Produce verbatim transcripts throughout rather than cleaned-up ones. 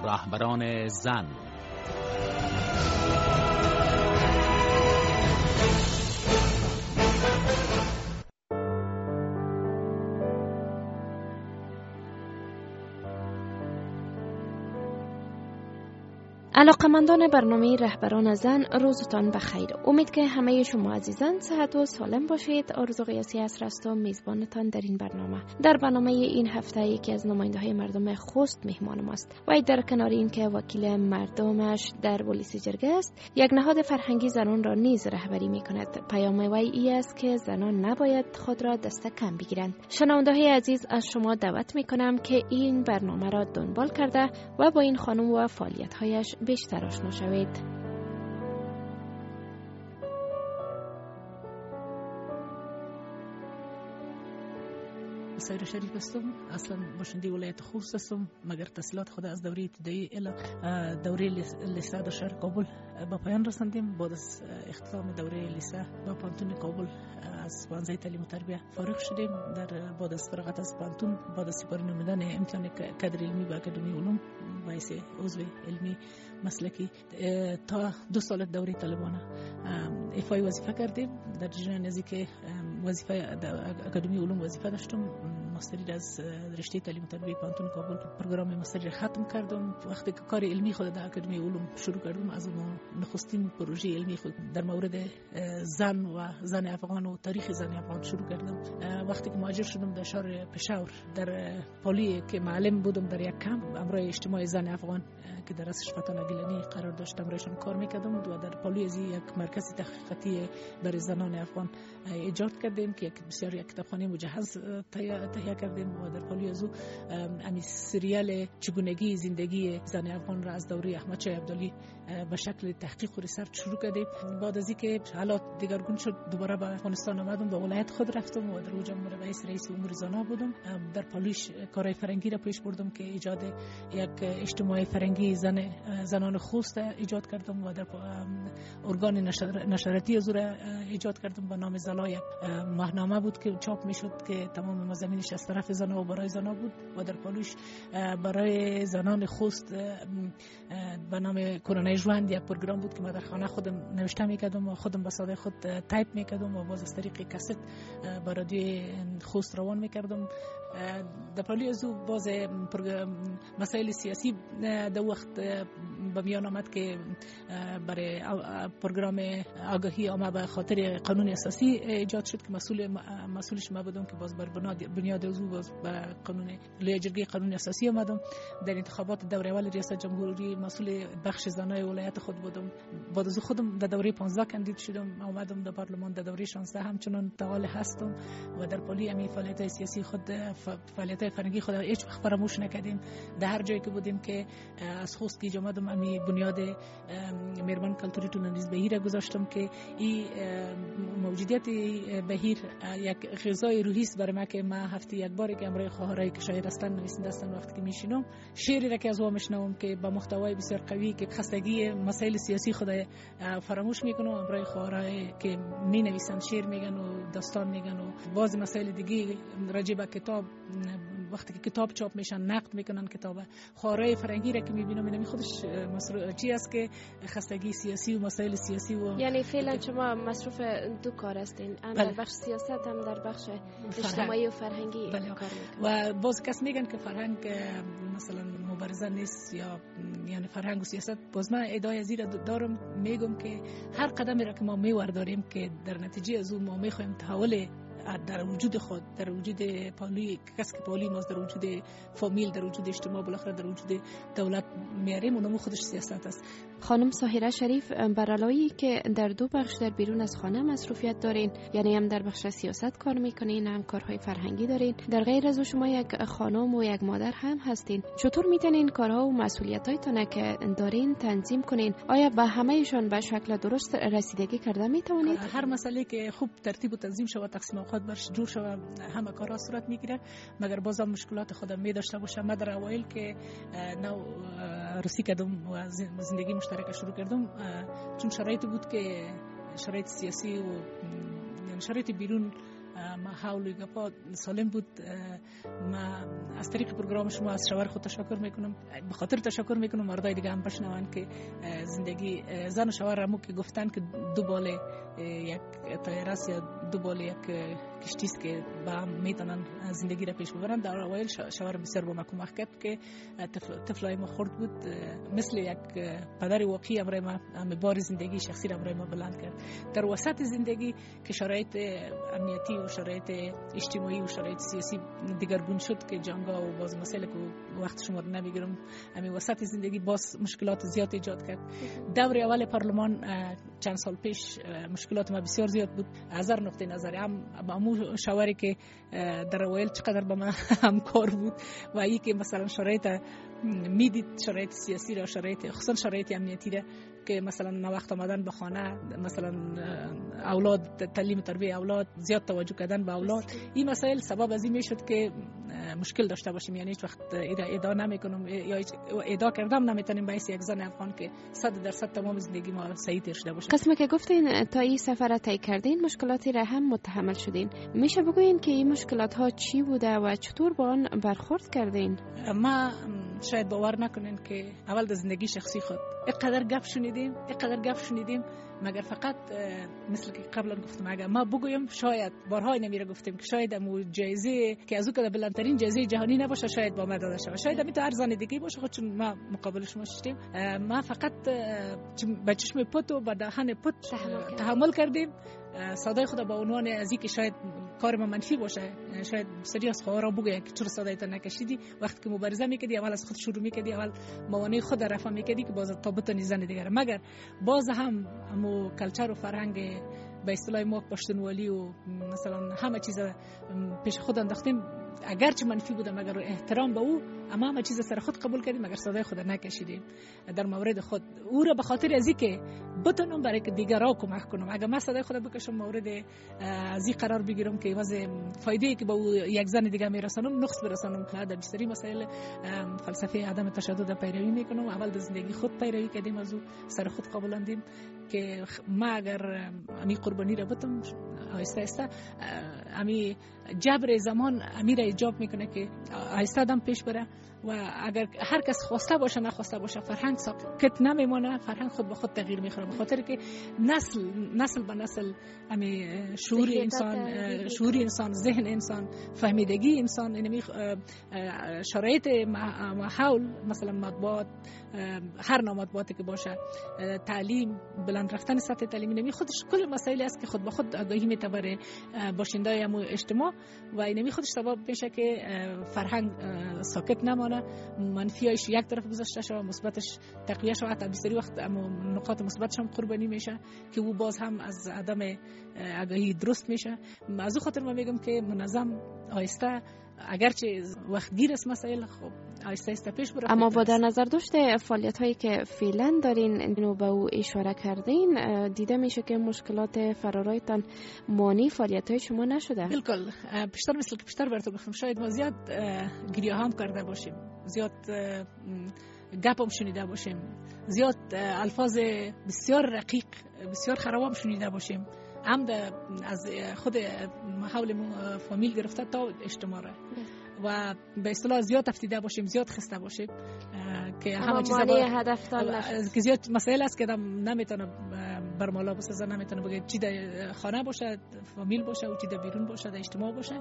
رهبران زن. علاقمندان برنامه رهبران زن، روزتان بخیر. امید که همه شما عزیزان صحت و سالم باشید. آرزو قیاسی عصر است و میزبانتان در این برنامه. در برنامه این هفته یکی از نماینده‌های مردم خوست مهمان ماست. و در کنار این که وکیل مردمش در ولسی جرگه است، یک نهاد فرهنگی زنان را نیز رهبری می‌کند. پیام وی این است که زنان نباید خود را دست کم بگیرند. شنونده‌های عزیز، از شما دعوت می‌کنم که این برنامه را دنبال کرده و با این خانم و فعالیت‌هایش بیشتر آشنا شوید. سایر شریف هستم، اصلا باشنده ولایت خوست هستم، مگر تحصیلات خود از دوره ابتدایی الی دوره لیسه در شهر کابل با پایان رساندیم. بعد از اختتام دوره لیسه با پانتون کابل از پانزده تعلیم و تربیه فارغ شدیم. در بعد از فراغت از پانتون، بعد از سپاری نمودن امتحان کادر علمی به اکادمی علوم باعث عضو علمی مسلکی تا دو سال دوره طالبانه ایفای وظیفه کردیم. در جریان نزدیک وظیفه اکادمی علوم وظیفه داشتم. ماستری از رشته تعلیم و تربیت پانتون کابل پروگرام ماستری ختم کردم. وقتی که کار علمی خود در اکادمی علوم شروع کردم، از نخستین پروژه علمی خود در مورد زن و زن افغان و تاریخ زن افغان شروع کردم. وقتی که مهاجر شدم در شهر پشاور، در پالی که معلم بودم در یک کمپ امرای اجتماع زن افغان که در اساس فتان گیلانی قرار داشتم برایشان کار میکردم و در پالی از یک مرکز تحقیقاتی برای زنان افغان ایجاد کردیم که یک بسیار یک کتابخانه مجهز تهیه کردیم و در پالی از او امی سریال چگونگی زندگی زن افغان را از دوره احمد شاه ابدالی به شکل تحقیق و ریسرچ شروع کردیم. بعد از اینکه حالات دیگرگون شد، دوباره به افغانستان آمدم، به ولایت خود رفتم و در اونجا رئیس رئیس امور زنان بودم. در پالیش کارهای فرنگی را پیش بردم که ایجاد یک اجتماع فرنگی زن زنان خوست ایجاد کردم و در ارگان نشر نشراتی از را ایجاد کردم به نام زلا. یک ماهنامه بود که چاپ میشد که تمام مضامینش از طرف زنان و برای زنان بود و در پالیش برای زنان خوست به نام کرونا ژوند یک پروگرام بود که من در خانه خودم نوشته میکردم و خودم به ساده خود تایپ میکردم و باز از طریق کاست به رادیو خوست روان میکردم. در پالی از او باز مسائل سیاسی در وقت به میان آمد که برای پروگرام آگاهی آمد به خاطر قانون اساسی ایجاد شد که مسئول مسئولش ما بودم که باز بر بنیاد از او باز به قانون لجرگی قانون اساسی آمدم. در انتخابات دوره اول ریاست جمهوری مسئول بخش زنای ولایت خود بودم. بعد از خودم در دوره پانزده کاندید شدم، آمدم در پارلمان. در دوره شانزده همچنان فعال هستم و در پالی امی فعالیت سیاسی خود فعالیت فرهنگی خود هیچ وقت فراموش نکردیم. در هر جایی که بودیم که از خوست که آمدم امی بنیاد میرمن کلتوری تونندیز بهیر گذاشتم که این موجودیت بهیر یک غذای روحی است برای من که من هفته یک بار که امروز خواهرای که شاعر هستن نویسنده هستن وقتی که میشینم شعری را که از او میشنوم که با محتوای بسیار قوی که خستگی مسائل سیاسی خود فراموش میکنم. امروز خواهرای که می نویسن شعر میگن و داستان میگن و بعضی مسائل دیگه راجع به کتاب وقتی که کتاب چاپ میشن نقد میکنن کتاب. خواهرای فرنگی را که میبینم اینم خودش مصروف چی است که خستگی سیاسی و مسائل سیاسی و یعنی فعلا شما مصروف دو کار هستین، هم در بخش سیاست هم در بخش اجتماعی و فرهنگی بله. کار میکنن. و باز کس میگن که فرهنگ مثلا مبارزه نیست یا یعنی فرهنگ و سیاست. باز من ادعای از این دارم، میگم که هر قدمی را که ما میورداریم که در نتیجه از اون ما میخوایم تحول در وجود خود، در وجود پالی کس که پالی ماست، در وجود فامیل، در وجود اجتماع، بالاخره در وجود دولت میاریم، اونم خودش سیاست است. خانم ساحره شریف، بر علاوه که در دو بخش در بیرون از خانه مصروفیت دارین، یعنی هم در بخش سیاست کار میکنین هم کارهای فرهنگی دارین، در غیر از شما یک خانم و یک مادر هم هستین، چطور میتونین کارها و مسئولیتایتون که دارین تنظیم کنین؟ آیا به همهشون به شکل درست رسیدگی کرده میتونید؟ هر مسئله که خوب ترتیب و تنظیم شود، تقسیم اوقات برش جور شود، همه کارها صورت میگیره. مگر بازم مشکلات خودم می داشته باشم. من در اوایل که نو روسی کردم و زندگی مشترک شروع کردم، چون شرایط بود که شرایط سیاسی و یعنی شرایط بیرون ما حول گپا سالم بود، ما از طریق پروگرام شما از شوهر خود تشکر میکنم. به خاطر تشکر میکنم مردای دیگه هم بشنون که زندگی زن و شوهر همو که گفتن که دو بال یک طیاره است یا دو بال یک کشتی است که با هم میتونن زندگی را پیش ببرن. در اوایل شوهر بسیار با ما کمک کرد که طفلای ما خرد بود، مثل یک پدر واقعی امرای ما بار زندگی شخصی را برای ما بلند کرد. در وسط زندگی که شرایط امنیتی و شرایط اجتماعی و شرایط سیاسی دیگرگون شد که جنگا و باز مسائل که وقت شما رو نمیگیرم، همین وسط زندگی باز مشکلات زیاد ایجاد کرد. دور اول پارلمان چند سال پیش مشکلات ما بسیار زیاد بود از هر نقطه نظری. هم با امو شوهری که در اوایل چقدر با من همکار بود و ای که مثلا شرایط میدید، شرایط سیاسی را، شرایط خصوصا شرایط امنیتی را که مثلا نوقت آمدن به خانه، مثلا اولاد، تعلیم تربیت اولاد، زیاد توجه کردن به اولاد، این مسائل سبب از این میشد که مشکل داشته باشیم. یعنی هیچ وقت ادعا نمیکنم یا ادعا کردم نمیتونیم به یک زن افغان که صد درصد تمام زندگی ما صحیح تر شده باشه. قسمی که گفتین تا این سفر طی کردین مشکلاتی را هم متحمل شدین، میشه بگوین که این مشکلات ها چی بوده و چطور با آن برخورد کردین؟ ما شاید باور نکنین که اول در زندگی شخصی خود اینقدر گپ شنیدیم اینقدر گپ شنیدیم مگر فقط مثل که قبلا گفتم اگر ما بگویم شاید بارها نمیره گفتیم که شاید امو جایزه که از او که بلندترین جایزه جهانی نباشه شاید با ما داده شود، شاید همین تو هر زن دیگه باشه، خود چون ما مقابل شما شدیم. ما فقط به چشم پت و به دهن پت تحمل کردیم. صدای خدا با عنوان از اینکه شاید کار ما منفی باشه، شاید سری از خواهرها بگه که چرا صدایت نکشیدی، وقتی که مبارزه میکردی اول از خود شروع میکردی، اول موانع خود رفع میکردی که باز تا بتونی زن دیگر. مگر باز هم همو کلچر و فرهنگ به اصطلاح ما پشتونوالی و مثلا همه چیز پیش خود انداختیم، اگرچه منفی بوده مگر احترام به او، اما همه چیز سر خود قبول کردیم مگر صدای خود نکشیدیم در مورد خود. او را به خاطر از اینکه بتونم برای که دیگرها کمک کنم، اگر من صدای خود بکشم مورد از این قرار بگیرم که واسه فایده که به او یک زن دیگه میرسانم نقص برسانم، در بیشتری مسائل فلسفه عدم تشدد پیروی میکنم. اول در زندگی خود پیروی کردیم، از او سر خود قبولندیم که ما اگر امی قربانی را بتم آهسته آهسته امی جبر زمان امی را ایجاب میکنه که آهسته دم پیش بره و اگر هر کس خواسته باشه نخواسته باشه فرهنگ ساکت نمیمونه، فرهنگ خود به خود تغییر میخوره، به خاطر که نسل نسل به نسل امی شعور انسان شعور انسان ذهن انسان فهمیدگی انسان اینمی شرایط حول مثلا مطبوعات هر نوع مطبوعاتی که باشه، تعلیم، بلند رفتن سطح تعلیمی، اینمی خودش کل مسائلی است که خود به خود آگاهی میتبره باشنده همو اجتماع و اینمی خودش سبب میشه که فرهنگ ساکت نمانه، منفیش یک طرف گذاشته شود، مثبتش تقویه شود، حتی بیشتری وقت اما نقاط مثبتش هم قربانی میشه که او باز هم از عدم آگاهی درست میشه. از او خاطر من میگم که منظم آهسته اگرچه وقت گیر است مسائل، خب آهسته آهسته پیش بره. اما با در نظر داشته فعالیت هایی که فعلا دارین اینو به او اشاره کردین، دیده میشه که مشکلات فرارایتان مانی فعالیت های شما نشده. بالکل پیشتر مثل که پیشتر براتون گفتم شاید ما زیاد گریه هم کرده باشیم، زیاد گپ هم شنیده باشیم، زیاد الفاظ بسیار رقیق بسیار خراب هم شنیده باشیم، هم از خود حول فامیل گرفته تا اجتماع و به اصطلاح زیاد تفتیده باشیم، زیاد خسته باشیم که همه چیزا با هدف دار که زیاد مسائل است که نمیتونه برمالا بسازه، نمیتونه بگه چی در خانه باشه، فامیل باشه و چی در بیرون باشه، در اجتماع باشه.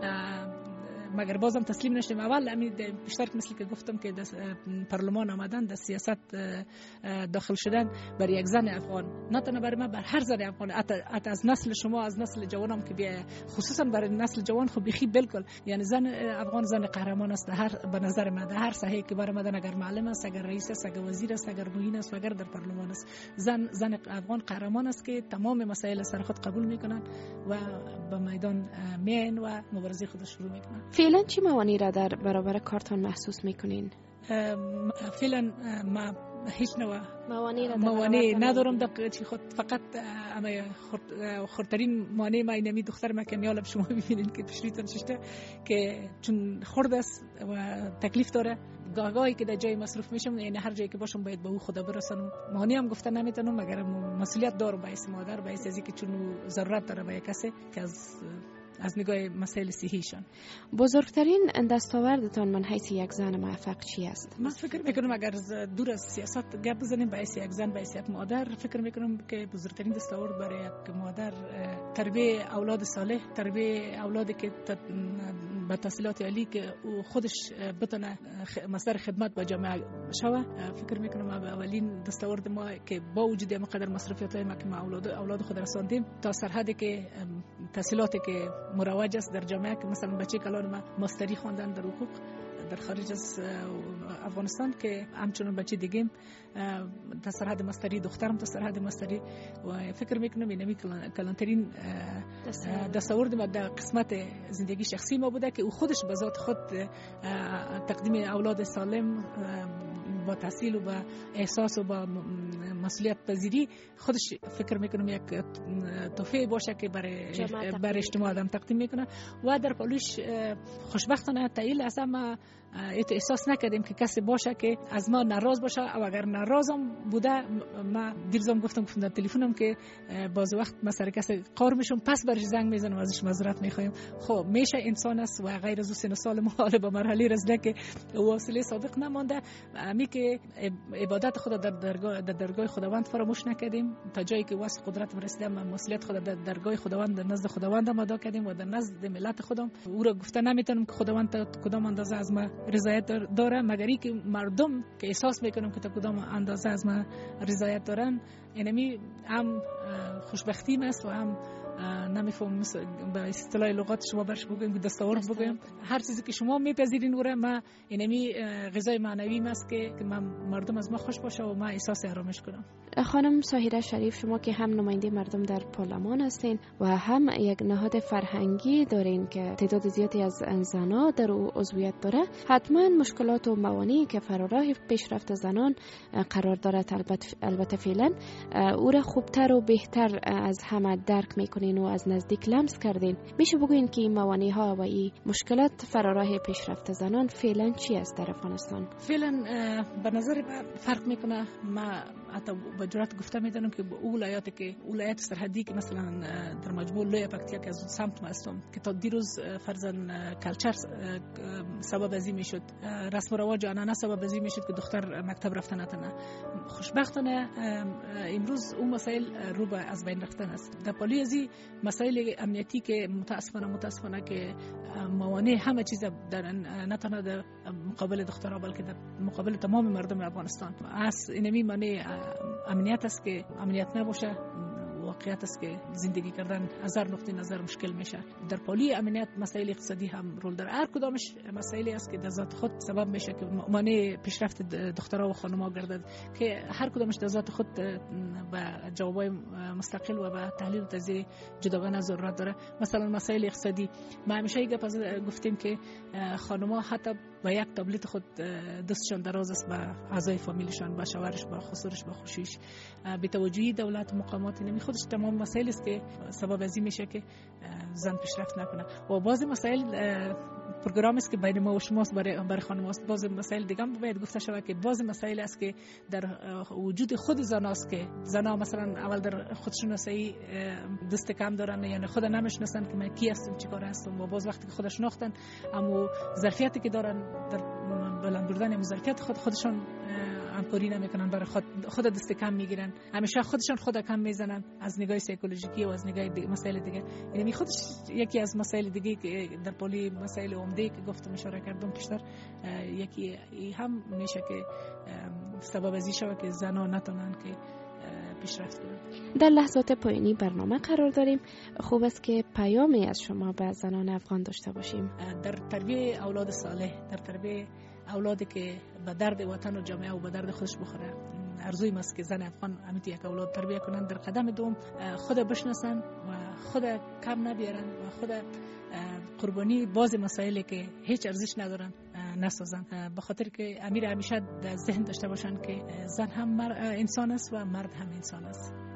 مگر بازم تسلیم نشدیم. اول همین بیشتر مثل که گفتم که پارلمان آمدن، در سیاست داخل شدن برای یک زن افغان، نه تنها برای من، بر هر زن افغان، حتی از نسل شما، از نسل جوانم که بیا خصوصا برای نسل جوان خب بخی بالکل، یعنی زن افغان زن قهرمان است هر به نظر من، در هر ساحه که برای مدن، اگر معلم است، اگر رئیس است، اگر وزیر است، اگر معین است، اگر در پارلمان است، زن زن افغان قهرمان است که تمام مسائل سر خود قبول میکنن و به میدان میان و مبارزه خود شروع میکنن. فعلا چی موانعی را در برابر کارتان محسوس میکنین؟ فعلا ما هیچ نوع موانعی ندارم در چی خود، فقط اما خردترین مانع ما اینمی دختر ما که میالب شما ببینین که پشریتان ششته که چون خرد است و تکلیف داره، گاهگاهی که در جای مصروف میشم، یعنی هر جایی که باشم باید به او خدا برسانم. مانع هم گفتن نمیتونم مگر مسئولیت دارم باعث مادر، باعث از اینکه چون ضرورت داره به کسی که از از نگاه مسائل صحیشان. بزرگترین دستاوردتان من حیث یک زن موفق چی است؟ من فکر میکنم اگر دور از سیاست گپ بزنیم به حیث یک زن به حیث مادر، فکر میکنم که بزرگترین دستاورد برای یک مادر تربیت اولاد صالح، تربیت اولادی که با تحصیلات عالی که خودش بتونه مصدر خدمت به جامعه شوه. فکر میکنم اولین دستاورد ما که با وجود مقدار مصرفیات های ما که ما اولاد اولاد خود رساندیم تا سرحدی که تحصیلاتی که مروج است در جامعه، که مثلا بچه کلان ما ماستری خواندن در حقوق در خارج از افغانستان، که همچنان بچه دیگه تا سرحد ماستری، دخترم تا سرحد ماستری. و فکر میکنم اینمی کلانترین دستاورد ما در قسمت زندگی شخصی ما بوده که او خودش به ذات خود تقدیم اولاد سالم با تحصیل و با احساس و با مسئولیت پذیری خودش فکر میکنم یک تحفه باشه که برای برای اجتماع آدم تقدیم میکنه. و در پالوش خوشبختانه تایل اصلا ما احساس نکردیم که کسی باشه که از ما ناراض باشه، و اگر ناراضم بوده ما دیروزم گفتم گفتم در تلفنم که باز وقت ما سر کسی قار میشم پس برش زنگ میزنم و ازش معذرت میخوایم. خب میشه انسان است و غیر از سن سال ما حالا به مرحله رسیده که واصله صادق نمانده. می که عبادت خدا در درگاه در درگاه خداوند فراموش نکردیم، تا جایی که واسه قدرت رسیدیم مسئولیت خدا در درگاه خداوند در نزد خداوند ادا کردیم و در نزد ملت خودم او را گفته نمیتونم که خداوند تا کدام اندازه از ما رضایت داره، مگر اینکه مردم که احساس میکنم که تا کدام اندازه از ما رضایت دارن. اینمی هم خوشبختی است و هم نمیفهم به اصطلاح لغات شما برش بگویم که دستاورد بگویم. هر چیزی که شما میپذیرین اوره ما اینمی غذای معنوی است که من مردم از ما خوش باشه و ما احساس آرامش کنم. خانم ساحره شریف، شما که هم نماینده مردم در پارلمان هستین و هم یک نهاد فرهنگی دارین که تعداد زیادی از زنان در او عضویت داره، حتما مشکلات و موانعی که فراراه پیشرفت زنان قرار دارد البته فعلا او را خوبتر و بهتر از همه درک میکنین و از نزدیک لمس کردین. میشه بگوین که این موانع ها و این مشکلات فراراه پیشرفت زنان فعلا چی است در افغانستان؟ فعلا به نظر فرق میکنه. ما حتی به جرات گفته میدونم که با ولایاتی که ولایت سرحدی که مثلا در مجموع لوی پکتیا که از سمت ما هستم که تا دیروز فرزن کلچر سبب ازی میشد، رسم و رواج آنانه سبب ازی میشد که دختر مکتب رفتن نتونه. خوشبختانه امروز اون مسائل رو به از بین رفتن است. در پالی ازی مسائل امنیتی که متاسفانه متاسفانه که موانع همه چیز در نتونه در مقابل دخترها بلکه در مقابل تمام مردم افغانستان است. اینمی معنی امنیت است که امنیت نباشه واقعیت است که زندگی کردن از هر نقطه نظر مشکل میشه. در پالی امنیت مسائل اقتصادی هم رول داره. هر کدامش مسائلی است که در ذات خود سبب میشه که مانع پیشرفت دخترها و خانم‌ها گردد که هر کدامش در ذات خود به جوابای مستقل و به تحلیل و تجزیه جداگانه ضرورت داره. مثلا مسائل اقتصادی ما همیشه گفتیم که خانم‌ها حتی با یک تابلت خود دستشان دراز است به اعضای فامیلشان، به شوهرش، به خسرش، به خوشیش. به توجهی دولت و مقامات نمی خودش تمام مسائل است که سبب ازی میشه که زن پیشرفت نکنه. و بعضی مسائل پروگرام است که بین ما و شماست برای برای خانم‌هاست. بعضی مسائل دیگه هم باید گفته شود که بعضی مسائل است که در وجود خود زناست که زنا مثلا اول در خودشناسی دست کم دارن، یعنی خود نمیشناسن که من کی هستم چیکار هستم، و باز وقتی که خودش ناختن اما ظرفیتی که دارن در بلند بردن ظرفیت خود خودشان همکاری نمیکنن، برای خود خود دست کم میگیرن، همیشه خودشان خود کم میزنن از نگاه سایکولوژیکی و از نگاه دیگه مسائل دیگه. یعنی خودش یکی از مسائل دیگه که در پلی مسائل عمده که گفتم اشاره کردم پیشتر، یکی هم میشه که سبب ازی شوه که زنان نتونن که پیشرفت کنند. در لحظات پایانی برنامه قرار داریم. خوب است که پیامی از شما به زنان افغان داشته باشیم. در تربیت اولاد صالح، در تربیت اولادی که به درد وطن و جامعه و به درد خودش بخوره، ارزوی است که زن افغان امیتی یک اولاد تربیت کنن، در قدم دوم خود بشناسن و خود کم نبیارن و خود قربانی باز مسائلی که هیچ ارزش ندارن نسازن، به خاطر که امیر همیشه در ذهن داشته باشن که زن هم انسان است و مرد هم انسان است.